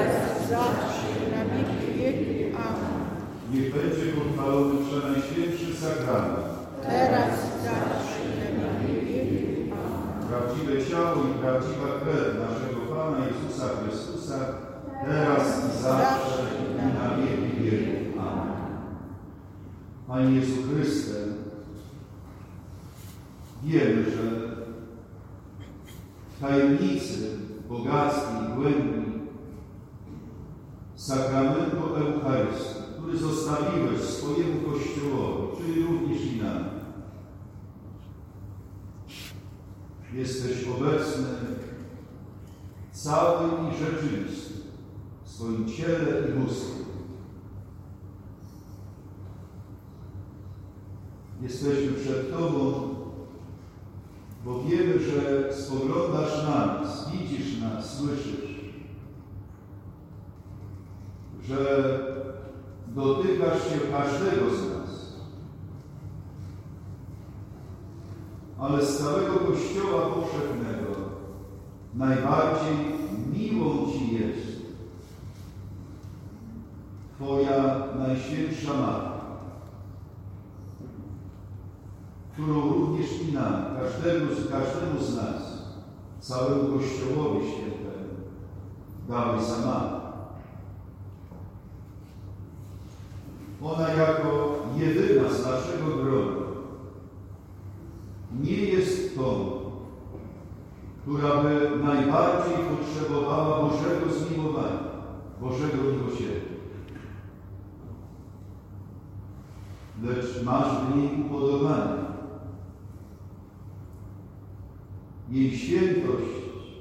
teraz, zawsze, na wieki wieków. Amen. Niech będzie pochwalony Przenajświętszy Sakrament. Teraz, zawsze, na wieki wieków. Amen. Prawdziwe ciało i prawdziwa krew naszego Pana Jezusa Chrystusa, teraz i zawsze i na wieki wieków. Amen. Panie Jezu Chryste, wiemy, że w tajemnicy bogackiej głębi sakramentu Eucharystii, który zostawiłeś swojemu Kościołowi, czyli również i nam, jesteś obecny cały i rzeczywisty w swoim ciele i mózgu. Jesteśmy przed Tobą, bo wiemy, że spoglądasz na nas, widzisz nas, słyszysz, że dotykasz się każdego z nas, ale z całego Kościoła powszechnego najbardziej miłą Ci jest Twoja Najświętsza Matka, którą również i nam, każdemu z nas, całemu Kościołowi Świętemu, dałeś za matkę. Ona jako jedyna z naszego grona nie jest tą, która by najbardziej potrzebowała Bożego zmiłowania, Bożego miłosierdzia. Lecz masz w niej upodobanie. Jej świętość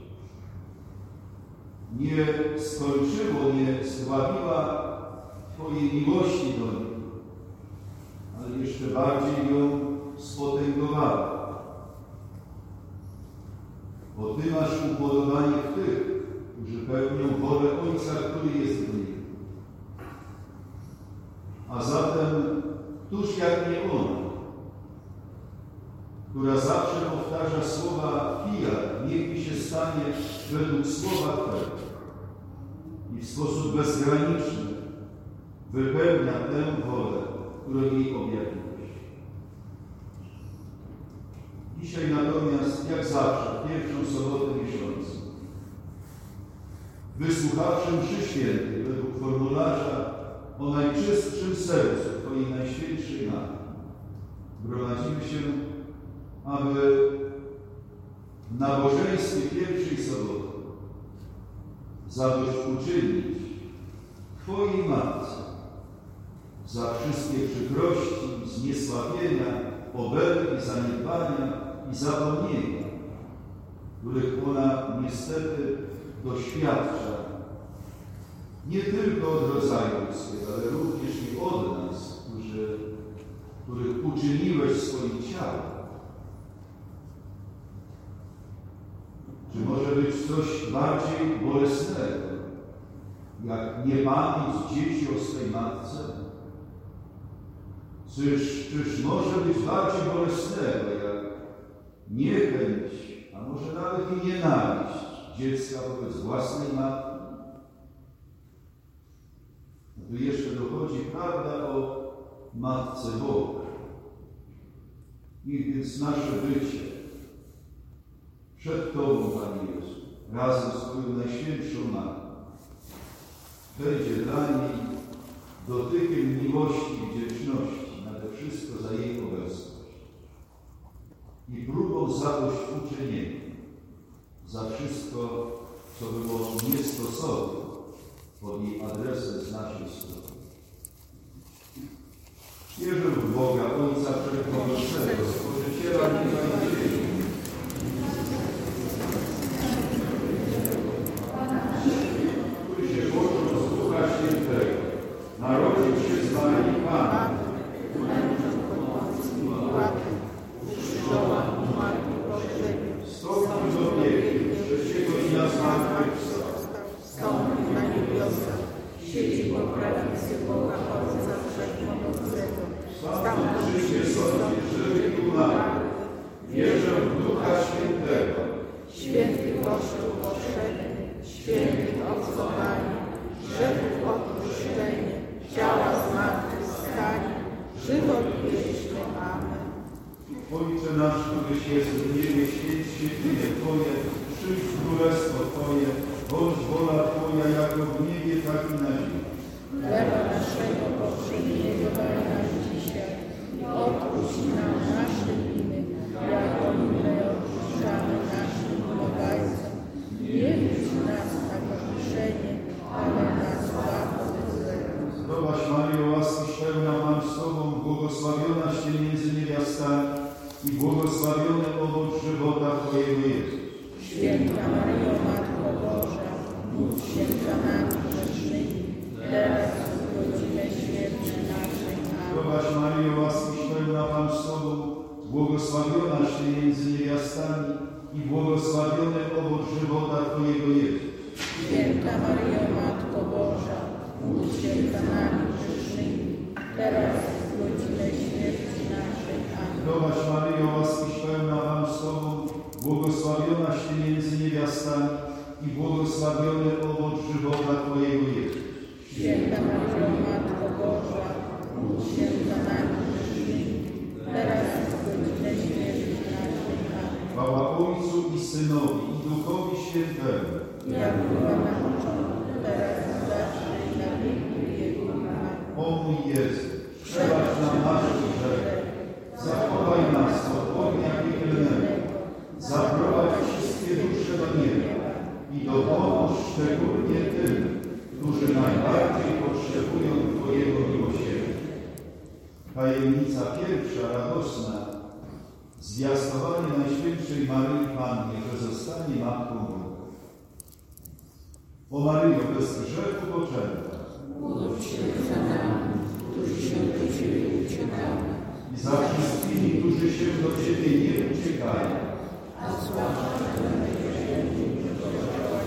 nie skończyło, nie zdławiła Twojej miłości do niej, ale jeszcze bardziej ją spotęgowała. Bo Ty masz upodobanie w tych, którzy pełnią wolę Ojca, który jest w niej. A zatem, któż jak nie ona, która zawsze powtarza słowa fiat, niech mi się stanie według słowa Twego i w sposób bezgraniczny wypełnia tę wolę, którą jej objawiłeś. Dzisiaj natomiast, jak zawsze, w pierwszą sobotę miesiąca, wysłuchawszy mszy świętej według formularza o najczystszym sercu Twojej Najświętszej Matki, gromadzimy się, aby w nabożeństwie pierwszej soboty zadośćuczynić Twojej Matce za wszystkie przykrości, zniesławienia, obelgi, zaniedbania i zapomnienia, których ona niestety doświadcza nie tylko od rodzaju ludzkiego, ale również i od nas, których uczyniłeś swoim ciałem. Czy może być coś bardziej bolesnego, jak niepamięć dzieci o swej matce? Czyż może być bardziej bolesnego, jak niechęć, a może nawet i nienawiść dziecka wobec własnej matki? Tu jeszcze dochodzi prawda o Matce Boga. Niech więc nasze bycie przed Tobą, Panie Jezu, razem z Twoją Najświętszą Matką, będzie dla niej dotykiem miłości i wdzięczności, nade wszystko za jej obecność i próbą zadośćuczynienia za wszystko, co było niestosowne pod jej adresem z naszej strony. Wierzę w Boga, Ojca Wszechmogącego, Stworzyciela nieba i ziemi, który się począł z Ducha Świętego, narodził się z Maryi Panny, wstąpił do piekieł, trzeciego dnia zmartwychwstał, wstąpił na niebiosa, siedzi po prawicy Boga Ojca Wszechmogącego. Stał przy sądzie żywych i umarłych. Wierzę w Ducha Świętego, święty Kościół powszechny, świętych obcowanie, grzechów odpuszczenie, ciała zmartwychwstanie, żywot wieczny. Amen. Ojcze nasz, któryś jest w niebie, święć się imię Twoje, przyjdź królestwo Twoje, bądź wola Twoja jako w niebie, tak i na ziemi. Chleba naszego powszedniego daj nam dzisiaj i odpuść nam nasze winy, jako i my odpuszczamy naszym winowajcom. Nie wódź nas na pokuszenie, ale nas zbaw od złego. Zdrowaś Maryjo, łaskiś pełna, Pan z Tobą, błogosławionaś Ty między niewiastami i błogosławiony owoc żywota Twojego Jezus. Święta Maryjo, Matko Boża, módl się za nami grzesznymi, teraz i w godzinę śmierci naszej. Amen. Zdrowaś Maryjo, łaskiś pełna, Pan z Tobą, błogosławionaś Ty między niewiastami i błogosławiony owoc żywota Twojego Jezus. Święta Maryjo, Matko Boża, módl się za nami grzesznymi, teraz i w godzinę śmierci naszej. Amen. Zdrowaś Maryjo, łaskiś pełna, Pan z Tobą, błogosławionaś Ty między niewiastami i błogosławiony owoc żywota Twojego Jezus. Święta Maryjo, Matko Boża, módl się za nami grzesznymi, teraz i w godzinę śmierci naszej. Amen. Chwała Ojcu i Synowi i Duchowi Świętemu. Jak była na początku, teraz i zawsze i na wieki wieków. Amen. O mój Jezu, przebacz nam nasze grzechy, zachowaj nas od ognia piekielnego, zaprowadź wszystkie dusze do nieba i dopomóż szczególnie tym, którzy najbardziej potrzebują Twojego miłosierdzia. Tajemnica pierwsza, radosna, zwiastowanie Najświętszej Maryi Pannie, że zostanie Matką Boga. O Maryjo, bez grzechu poczęta, Módl się za nami, którzy się do Ciebie uciekamy, i za wszystkimi, którzy się do Ciebie nie uciekają. a zwłaszcza za najwierniejszych, którzy pożałaś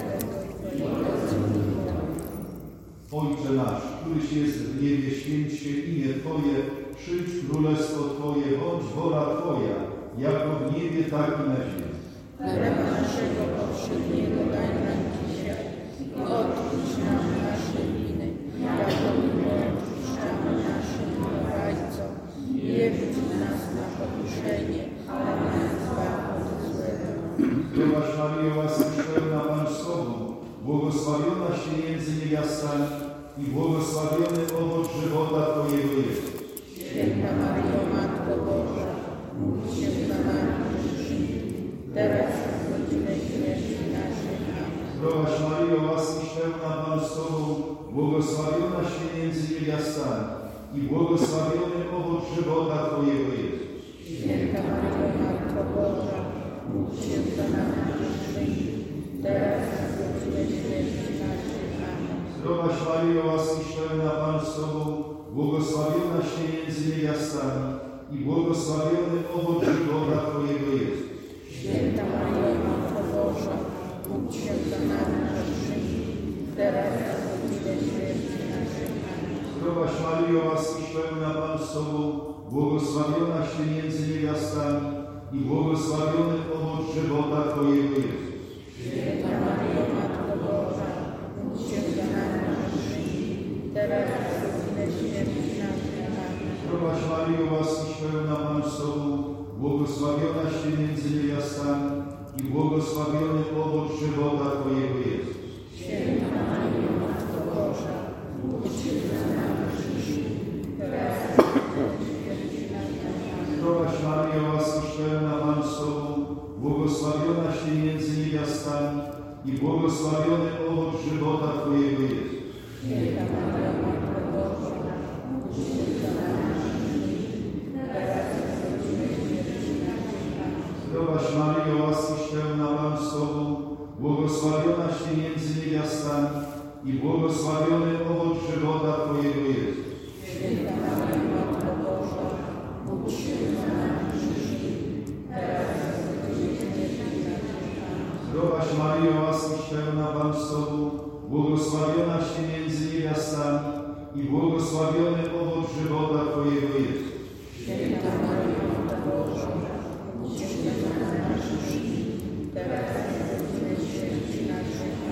Ojcze nasz, któryś jest w niebie, święć się imię Twoje, przyjdź królestwo Twoje, bądź wola Twoja, jako w niebie, tak i na ziemi. Chleba naszego powszedniego daj nam dzisiaj i odpuść nam nasze winy, jako i my odpuszczamy naszym winowajcom. Nie wódź nas na pokuszenie, ale nas zbaw od złego. Zdrowaś Maryjo, łaskiś pełna, Pan z Tobą, błogosławionaś Ty między niewiastami i błogosławiony owoc żywota Twojego Jezus. Święta Maryjo, Matko Boża, módl się za nami grzesznymi, teraz i w godzinę śmierci naszej. Amen. Zdrowaś Maryjo, łaskiś pełna, Pan z Tobą, błogosławionaś Ty między niewiastami i błogosławiony owoc żywota Twojego Jezus. Święta Maryjo, Matko Boża, módl się za nami grzesznymi, teraz i w godzinę śmierci naszej. Amen. Zdrowaś Maryjo, łaskiś pełna, Pan z Tobą, błogosławionaś Ty między niewiastami i błogosławiony owoc żywota Twojego Jezus. Święta Maryjo, Matko Boża, módl się za nami grzesznymi, teraz i w godzinę śmierci naszej. Amen. Zdrowaś Maryjo, łaskiś pełna, Pan z Tobą, błogosławionaś Ty między niewiastami i błogosławiony owoc żywota Twojego Jezus. Święta Maryjo, Matko Boża, módl się za nami grzesznymi, teraz i w godzinę śmierci naszej. Amen. Zdrowaś Maryjo, łaskiś pełna, Pan z Tobą, błogosławionaś Ty między niewiastami i błogosławiony owoc żywota Twojego Jezus. Święta Maryjo, Matko Boża, módl się za nami grzesznymi, teraz i w godzinę śmierci naszej. Amen. Zdrowaś Maryjo, łaskiś pełna, Pan z Tobą, błogosławionaś Ty między niewiastami i błogosławiony owoc żywota Twojego Jezus. Święta Maryjo, Matko Boża, módl się za nami grzesznymi, teraz i w godzinę śmierci naszej. Amen. Zdrowaś Maryjo, łaskiś pełna, Pan z Tobą, błogosławionaś Ty między niewiastami i błogosławiony owoc żywota Twojego Jezus. Święta Maryjo, Matko Boża, módl się za nami grzesznymi, teraz i w godzinę śmierci naszej. Amen. Zdrowaś Maryjo, łaskiś pełna, Pan z Tobą, błogosławionaś Ty między niewiastami i błogosławiony owoc żywota Twojego Jezus. Święta Maryjo, Matko Boża, módl się za nami grzesznymi, teraz i w godzinę śmierci naszej. Amen.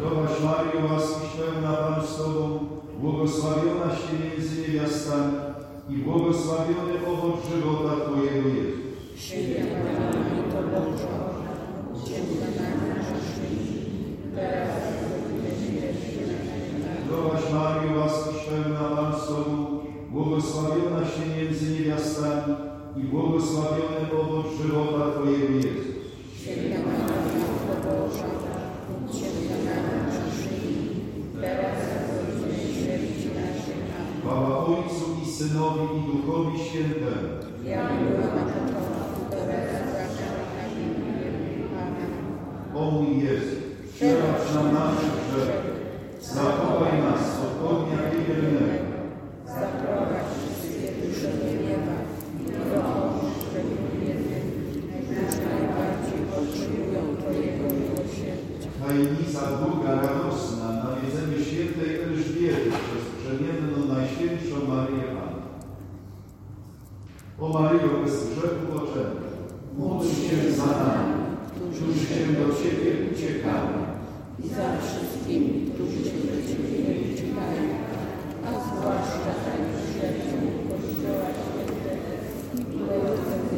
Zdrowaś Maryjo, łaskiś pełna, Pan z Tobą, błogosławionaś Ty między niewiastami i błogosławiony owoc żywota Twojego Jezus. Święta Maryjo, Matko Boża, módl się za nami grzesznymi, teraz i w godzinę śmierci naszej. Zdrowaś Maryjo, łaskiś pełna, Pan z Tobą, błogosławionaś Ty między niewiastami i błogosławiony owoc żywota Twojego Jezus. Święta Maryjo, Matko Boża, módl się za nami grzesznymi, teraz i w godzinę śmierci naszej. Amen. Chwała Ojcu i Synowi i Duchowi Świętemu. Jak była na początku, teraz i zawsze, i na wieki wieków. Amen. O mój Jezu, przebacz nam nasze grzechy, zachowaj nas od ognia piekielnego. Zaprowadź wszystkie dusze do nieba i zapomóż szczególnie tym, którzy najbardziej potrzebują Twojego miłosierdzia. Tajemnica druga radosna, nawiedzenie świętej Elżbiety przez brzemienną Najświętszą Maryję Panną. O Maryjo, bez grzechu poczęta, módl się za nami, którzy się do Ciebie uciekamy, I za wszystkimi, którzy się do Ciebie nie uciekają, a zwłaszcza za grzechem Kościoła Świętego Mikołaja.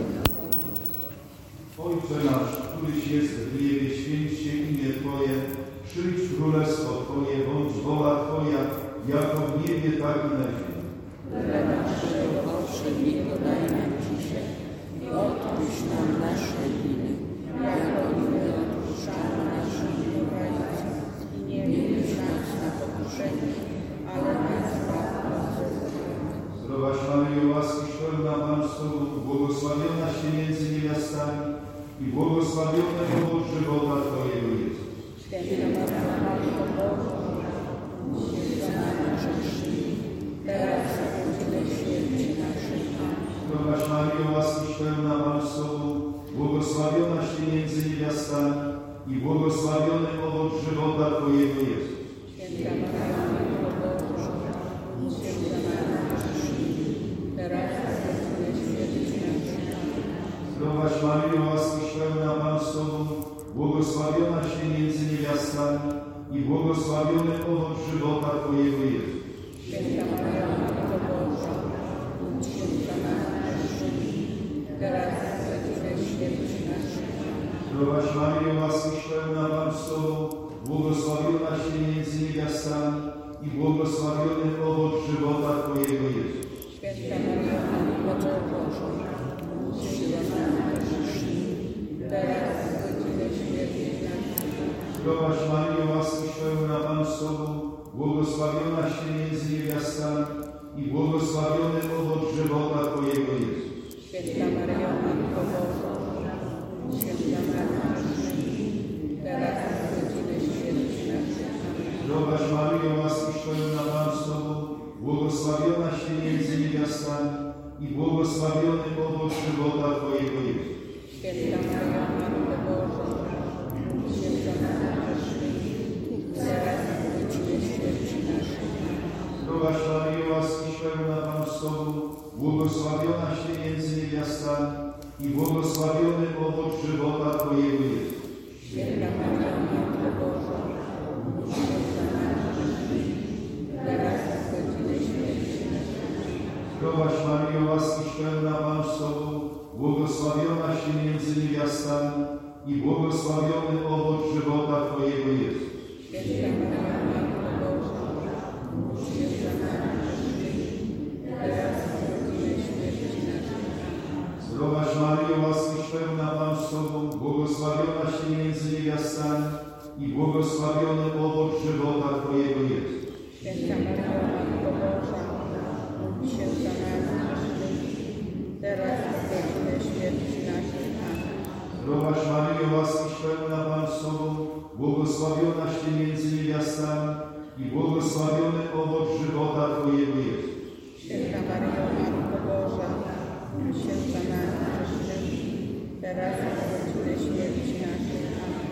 Ojcze nasz, któryś jest w niebie, święć się imię Twoje, przyjdź królestwo Twoje, bądź wola Twoja, jako w niebie, tak i na ziemi. Chleba naszego powszedniego daj nam dzisiaj i odpuść nam nasze winy, jako i my odpuszczamy naszym winowajcom. I nie wiedz nas na pokuszenie, ale nas zbaw od złego. Zdrowaś Maryjo, łaskiś pełna, Pan z Tobą, błogosławionaś Ty między niewiastami i błogosławiony owoc żywota Twojego Jezus. Święta Maryjo, Matko Boża, módl się za nami grzesznymi, teraz i w godzinę śmierci naszej. Amen. Zdrowaś Maryjo, łaskiś pełna, Pan z Tobą, błogosławionaś Ty między niewiastami i błogosławiony owoc żywota Twojego Jezus. Święta Maryjo, Matko Boża, módl się za nami grzesznymi, teraz i w godzinę śmierci naszej. Amen. Zdrowaś Maryjo, łaskiś pełna, Pan z Tobą, błogosławionaś Ty między niewiastami i błogosławiony owoc żywota Twojego Jezus. Święta Maryjo, Matko Boża, módl się za nami grzesznymi, teraz i w godzinę śmierci naszej. Zdrowaś Maryjo, łaskiś pełna, Pan z Tobą, błogosławionaś Ty między niewiastami i błogosławiony owoc żywota Twojego Jezus. Święta Maryjo, Matko Boża, módl się za nami grzesznymi, teraz i w godzinę śmierci naszej. Zdrowaś Maryjo, łaskiś pełna, Pan z Tobą, błogosławionaś Ty między niewiastami i błogosławiony owoc żywota Twojego Jezus. Święta Maryjo, Matko Boża, módl się za nami grzesznymi, teraz i w godzinę śmierci naszej. Zdrowaś Maryjo, łaskiś pełna, Pan z Tobą, błogosławionaś Ty między niewiastami i błogosławiony owoc żywota Twojego Jezus. Święta Maryjo, Matko Boża, módl się za nami grzesznymi, teraz i w godzinę śmierci naszej. Zdrowaś Maryjo, łaskiś pełna, Pan z Tobą, błogosławionaś Ty między niewiastami i błogosławiony owoc żywota Twojego Jezus. Święta Maryjo, Matko Boża, módl się za nami grzesznymi, teraz i w godzinę śmierci naszej. Zdrowaś Maryjo, łaskiś pełna, Pan z Tobą, błogosławionaś Ty między niewiastami i błogosławiony owoc żywota Twojego Jezus. Święta Maryjo, Matko Boża, módl się za nami grzesznymi, teraz i w godzinę śmierci naszej. Zdrowaś Maryjo, łaskiś pełna, Pan z Tobą, błogosławionaś Ty między niewiastami i błogosławiony owoc żywota Twojego Jezus. Święta Maryjo, Matko Boża, módl się za nami grzesznymi, teraz i w godzinę śmierci naszej. Amen. Zdrowaś Maryjo, łaskiś pełna, Pan z Tobą, błogosławionaś Ty między niewiastami i błogosławiony owoc żywota Twojego Jezus. Święta Maryjo, Matko Boża, módl się za nami grzesznymi, teraz i w godzinę śmierci naszej. Amen.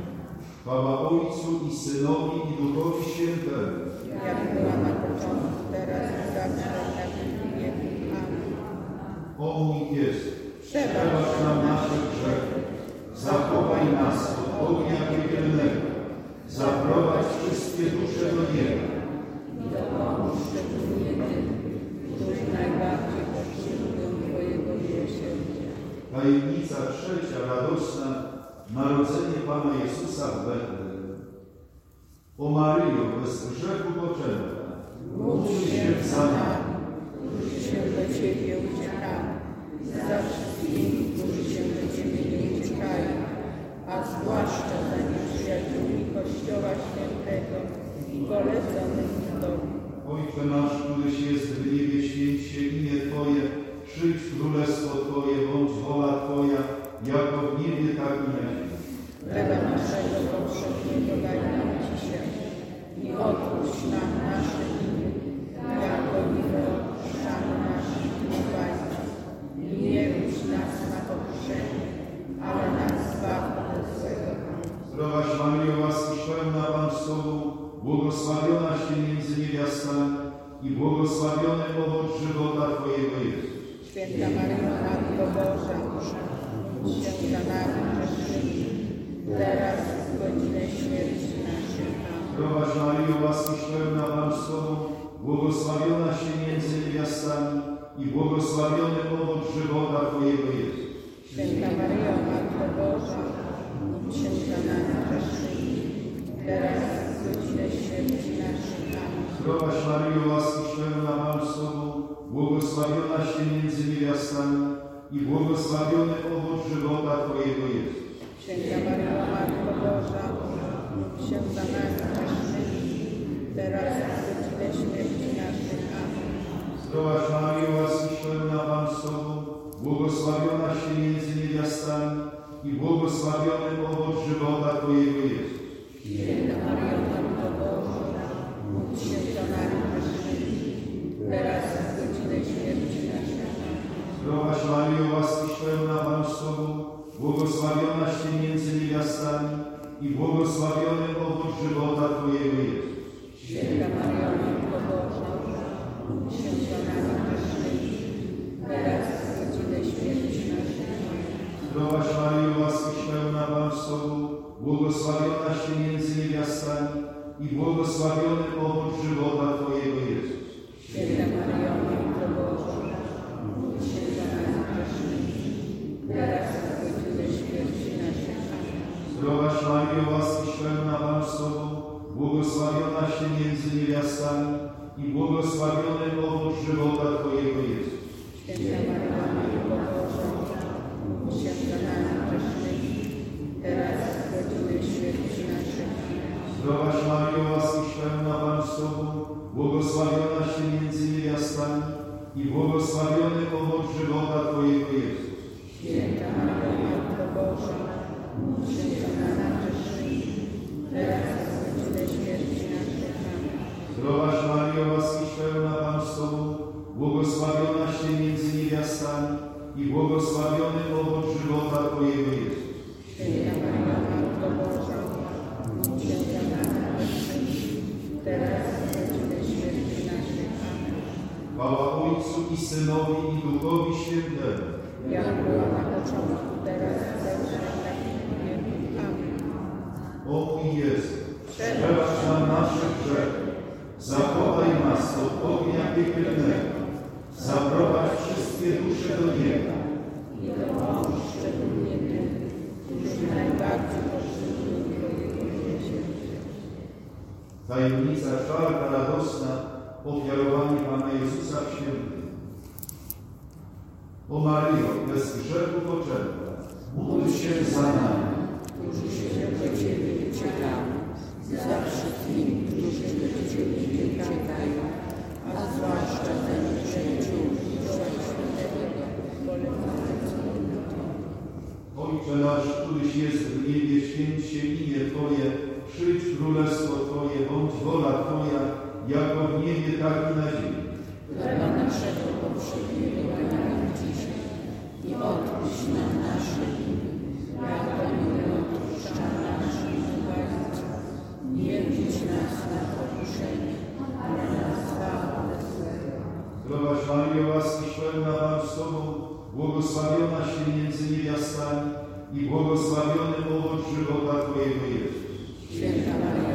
Chwała Ojcu i Synowi i Duchowi Świętemu. Jak była na początku, teraz i zawsze, i na wieki wieków. Amen. O mój Jezu, Przebacz nam nasze grzechy, zachowaj nas od ognia piekielnego, zaprowadź wszystkie dusze do nieba i dopomóż szczególnie tym, którzy najbardziej potrzebują Twojego miłosierdzia. Tajemnica trzecia, radosna, narodzenie Pana Jezusa w Betlejem. O Maryjo, bez grzechu poczęta, Módl się za nami, którzy się do Ciebie uciekamy, za wszystkimi, którzy się do Ciebie nie uciekają, a zwłaszcza za nieprzyjaciółmi Kościoła Świętego i poleconych w Tobie. Ojcze nasz, któryś jest w niebie, święć się imię Twoje, przyjdź królestwo Twoje, bądź wola Twoja, jako w niebie, tak i na ziemi. Chleba naszego powszedniego daj nam dzisiaj i odpuść nam nasze winy, jako i my odpuszczamy naszym winowajcom. I nie wódź nas na pokuszenie, ale nas zbaw od złego. Zdrowaś Maryjo, łaskiś pełna, Pan z Tobą, błogosławionaś Ty między niewiastami i błogosławiony owoc żywota Twojego Jezus. Święta Maryjo, Matko Boża, módl się za nami grzesznymi, teraz w godzinę śmierci naszej. Amen. Zdrowaś Maryjo, łaskiś pełna, Pan z Tobą, błogosławionaś Ty między niewiastami i błogosławiony owoc żywota Twojego Jezus. Święta Maryjo, Matko Boża, módl się za nami grzesznymi, teraz w godzinę śmierci naszej. Amen. Zdrowaś Maryjo, łaskiś pełna, Pan z Tobą, błogosławionaś Ty między niewiastami i błogosławiony owoc żywota Twojego Jezus. Święta Maryjo, Matko Boża, módl się za nami grzesznymi, teraz w godzinę śmierci naszej. Amen. Zdrowaś Maryjo, łaskiś pełna, Pan z Tobą, błogosławionaś Ty między niewiastami i błogosławiony owoc żywota Twojego Jezus. Święta Maryjo, Matko Boża, módl się za nami grzesznymi, teraz w godzinę śmierci naszej. Amen. Zdrowaś Maryjo, łaskiś pełna, Pan z Tobą, błogosławionaś Ty między niewiastami i błogosławiony owoc żywota Twojego Jezus. Święta Maryjo, Matko Boża, módl się za nami grzesznymi, teraz w godzinę śmierci naszej. Amen. Zdrowaś Maryjo, łaskiś pełna, Pan z Tobą, błogosławionaś Ty między niewiastami i błogosławiony owoc żywota Twojego Jezus. Święta Maryjo, Matko Boża, módl się za nami grzesznymi, teraz w godzinę śmierci naszej. Amen. Zdrowaś Maryjo, łaskiś pełna, Pan z Tobą, błogosławionaś Ty między niewiastami i błogosławiony owoc żywota Twojego Jezus. Święta Maryjo, Matko Boża, módl się za nami grzesznymi, teraz w godzinę śmierci naszej. Zdrowaś Maryjo, łaskiś pełna, Pan z Tobą, błogosławionaś Ty między niewiastami i błogosławiony owoc żywota Twojego Jezus. Święta Maryjo, Matko Boża, módl się za nami grzesznymi, teraz w godzinę śmierci naszej. Amen. Zdrowaś Maryjo, łaskiś pełna, Pan z Tobą, błogosławionaś Ty między niewiastami i błogosławiony owoc żywota Twojego Jezus. Święta Maryjo, Matko Boża, módl się za nami grzesznymi, teraz w godzinę śmierci naszej. Amen. Chwała Ojcu i Synowi i Duchowi Świętemu. Jak była na początku, teraz i zawsze na wieki. Amen. O mój Jezu, przebacz nam nasze grzechy, zachowaj nas od ognia piekielnego, zaprowadź wszystkie dusze do nieba I dopomóż szczególnie tym, którzy najbardziej potrzebują Twojego miłosierdzia. Tajemnica czwarta, radosna, ofiarowanie Pana Jezusa w świętym. O Maryjo, bez grzechu poczęta, módl się za nami. Którzy się do Ciebie uciekają, za wszystkimi, którzy do Ciebie nie uciekają, a zwłaszcza za nieprzyjaciółmi Kościoła Świętego, poleconych w Tobie. Ojcze nasz, któryś jest w niebie, święć się imię Twoje, przyjdź królestwo Twoje, bądź wola Twoja, jako w niebie, tak i na ziemi. Chleba naszego powszedniego daj nam dzisiaj i odpuść nam nasze winy, jako i my odpuszczamy naszym winowajcom. Nie wódź nas na pokuszenie, ale nas zbaw od złego. Zdrowaś Maryjo, łaskiś pełna, Pan z Tobą, błogosławionaś Ty między niewiastami i błogosławiony owoc żywota Twojego Jezus. Święta Maryjo,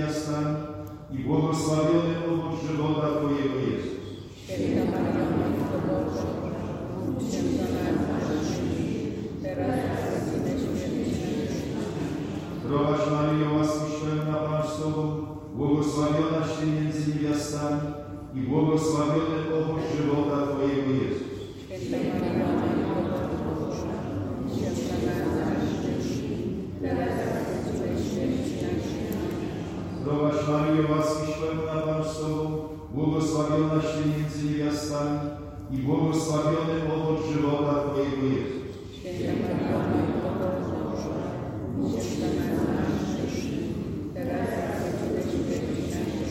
niewiastami i błogosławiony owoc żywota Twojego Jezus. Święta Maryjo, Matko Boża, módl się za nami grzesznymi, teraz i w godzinę śmierci naszej. Zdrowaś Maryjo, łaskiś pełna, Pan z Tobą, błogosławionaś Ty między niewiastami i błogosławiony owoc żywota Twojego Jezus. Święta Maryjo, Matko Boża, módl się za nami grzesznymi, teraz i w godzinę śmierci naszej. Zdrowaś Maryjo, łaskiś pełna, Pan z Tobą, błogosławionaś Ty między niewiastami i błogosławiony owoc żywota Twojego Jezus. Święta Maryjo, Matko Boża, módl się za nami grzesznymi, teraz i w godzinę śmierci naszej.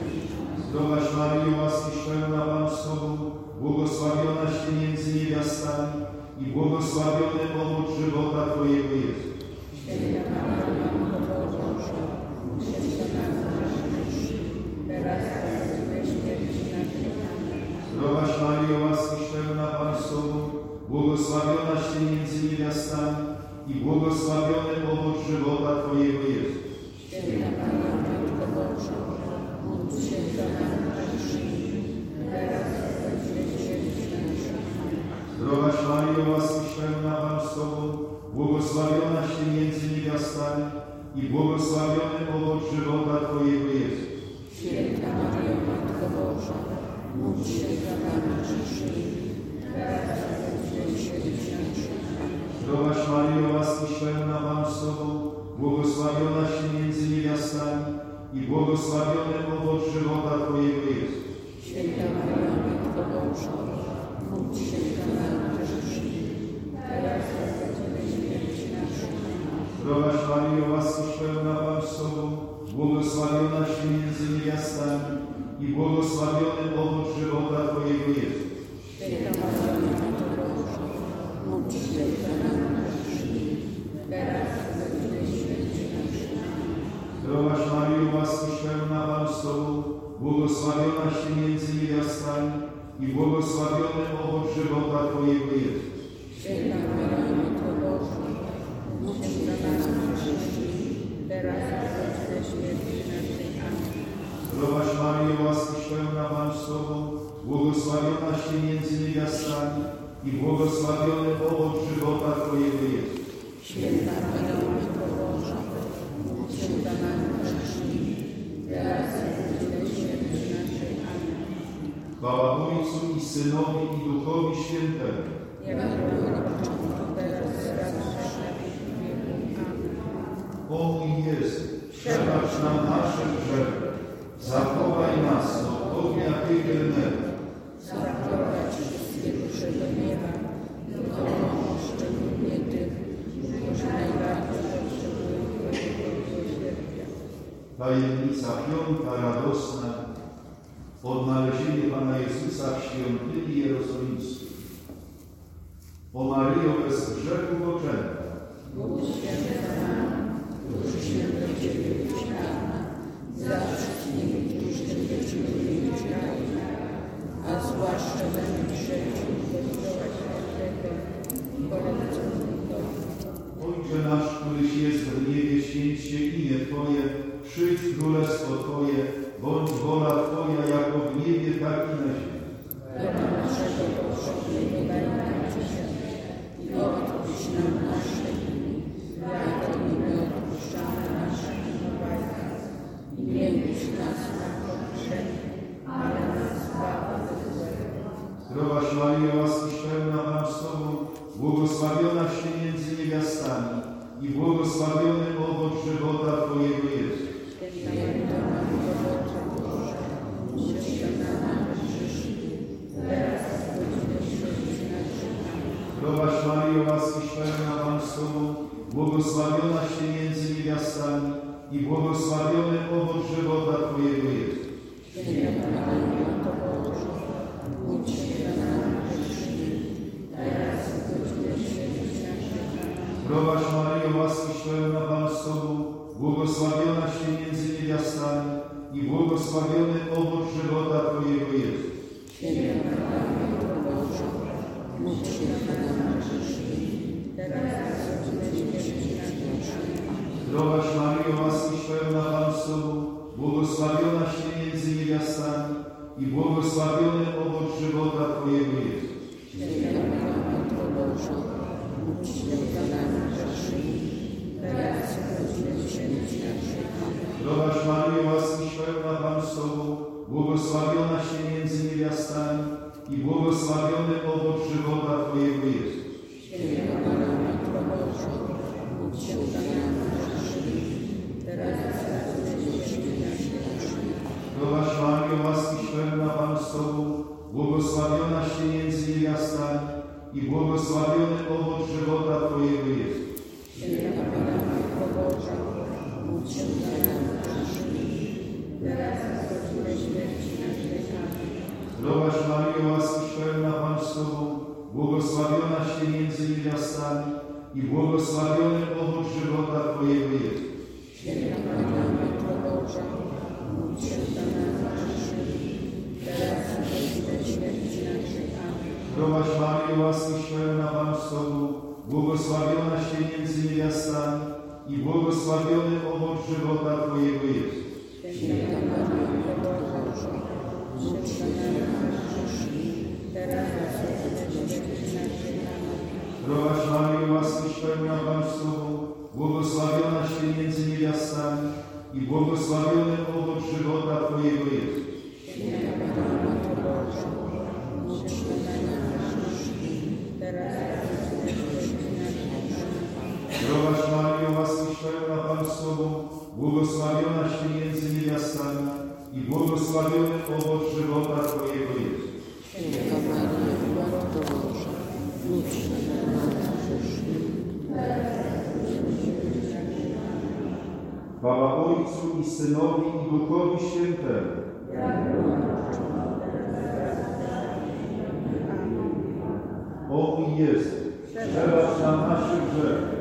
Zdrowaś Maryjo, łaskiś pełna, Pan z Tobą, błogosławionaś Ty między niewiastami i błogosławiony owoc żywota Twojego Jezus. Święta Maryjo, Matko Boża, módl się za nami grzesznymi, teraz i w godzinę śmierci naszej. Zdrowaś Maryjo, łaskiś pełna, Pan z Tobą, błogosławionaś Ty między niewiastami i błogosławiony owoc żywota Twojego Jezus. Święta Maryjo, Matko Boża, módl się za nami grzesznymi, teraz i w godzinę śmierci naszej. Zdrowaś Maryjo, łaskiś pełna, Pan z Tobą, błogosławionaś Ty między niewiastami i błogosławiony owoc żywota Twojego Jezus. Święta Maryjo, Matko Boża, módl się za nami grzesznymi, teraz i w godzinę śmierci naszej. Zdrowaś Maryjo, łaskiś pełna, Pan z Tobą, błogosławionaś Ty między niewiastami i błogosławiony owoc żywota Twojego Jezus. Święta Maryjo, Matko Boża, módl się za nami grzesznymi, teraz i w godzinę śmierci naszej. Zdrowaś Maryjo, łaskiś pełna, Pan z Tobą, błogosławionaś Ty między niewiastami i błogosławiony owoc żywota Twojego Jezus. Święta Maryjo, Matko Boża, módl się za nami grzesznymi, teraz i w godzinę śmierci naszej. Zdrowaś Maryjo, łaskiś pełna, Pan z Tobą, błogosławionaś Ty między niewiastami i błogosławiony owoc żywota Twojego Jezus. Święta Maryjo, Matko Boża, módl się za nami grzesznymi, teraz i w godzinę śmierci naszej. Amen. Zdrowaś Maryjo, łaskiś pełna, Pan z Tobą, błogosławionaś Ty między niewiastami i błogosławiony owoc żywota Twojego Jezus. Święta Maryjo, Matko Boża, módl się za nami grzesznymi, teraz i w godzinę śmierci naszej. Amen. Chwała Ojcu i Synowi i Duchowi Świętemu. Jak było na początku, teraz i zawsze, na wieki wieków. Amen. O mój Jezu, przebacz nam nasze grzechy, zachowaj nas od ognia piekielnego, Zaprowadź wszystkie dusze do nieba, dokonuj szczególnie tych, którzy najbardziej potrzebują Twojego miłosierdzia. Tajemnica piąta radosna, odnalezienie Pana Jezusa w świątyni jerozolimskiej. O Maryjo, bez grzechu poczęta, Módl się za nami, którzy się do Ciebie uciekamy, za wszystkimi, którzy Ciebie uciekają, a zwłaszcza za najmniejszymi Kościoła Świętego i polecącego. Ojcze nasz, któryś jest w niebie, święć się imię Twoje, przyjdź królestwo Twoje, bądź wola Twoja, jako w niebie, tak i na ziemi. Chleba naszego powszedniego daj nam dzisiaj i odpuść nam nasze winy, jako i my odpuszczamy naszym winowajcom. I nie wódź nas na pokuszenie, ale nas zbaw od złego. Zdrowaś Maryjo, łaskiś pełna, Pan z Tobą, błogosławionaś Ty między niewiastami i błogosławiony owoc żywota Twojego Jezus. Święta Matko Boża, módl się za nami grzesznymi, teraz i w godzinę śmierci naszej. Zdrowaś Maryjo, łaskiś pełna, Pan z Tobą, błogosławionaś Ty między niewiastami i błogosławiony owoc żywota Twojego Jezus. Święta Matko Boża, módl się za nami grzesznymi, teraz i w godzinę śmierci naszej. Zdrowaś Maryjo, łaskiś pełna, Pan z Tobą, błogosławionaś Ty między niewiastami i błogosławiony owoc żywota Twojego Jezus. Święta Matko Boża, módl się za nami grzesznymi, teraz i w godzinę śmierci naszej. Zdrowaś Maryjo, łaskiś pełna, Pan z Tobą, i błogosławiony owoc żywota Twojego Jezus. Święta Maryjo, Matko Boża, módl się za nami grzesznymi, teraz i w godzinę śmierci naszej. Amen. Zdrowaś Maryjo, łaskiś pełna, Pan z Tobą, błogosławionaś Ty między niewiastami i błogosławiony owoc żywota Twojego Jezus. Święta Maryjo, Matko Boża, módl się za nami grzesznymi, teraz i w godzinę śmierci naszej. Zdrowaś Maryjo, łaskiś pełna, Pan z Tobą, błogosławionaś Ty między niewiastami i błogosławiony owoc żywota Twojego Jezus. Święta Maryjo, Matko Boża, módl się za nami grzesznymi, teraz i w godzinę śmierci naszej. Amen. Zdrowaś Maryjo, łaskiś pełna, Pan z Tobą, błogosławionaś Ty między niewiastami i błogosławiony owoc żywota Twojego Jezus. Święta Maryjo, Matko Boża, módl się za nami grzesznymi, teraz i w godzinę śmierci naszej. Amen. Zdrowaś Maryjo, łaskiś pełna, Pan z Tobą, błogosławionaś Ty między niewiastami i błogosławiony owoc żywota Twojego Jezus. Święta Maryjo, Matko Boża, módl się za nami grzesznymi, teraz i w godzinę śmierci naszej. Amen. Zdrowaś Maryjo, łaskiś pełna, Pan z Tobą, błogosławionaś Ty między niewiastami i błogosławiony owoc żywota Twojego Jezus. Święta Maryjo, Matko Boża, módl się za nami grzesznymi, teraz i w godzinę śmierci naszej. Amen. Zdrowaś Maryjo, łaskiś pełna, Pan z Tobą, błogosławionaś Ty między niewiastami i błogosławiony owoc żywota Twojego Jezus. Święta Maryjo, Matko Boża, módl się za nami grzesznymi, teraz i w godzinę śmierci naszej. Amen. Chwała Ojcu i Synowi i Duchowi Świętemu. O mój Jezu, przebacz nam nasze grzechy,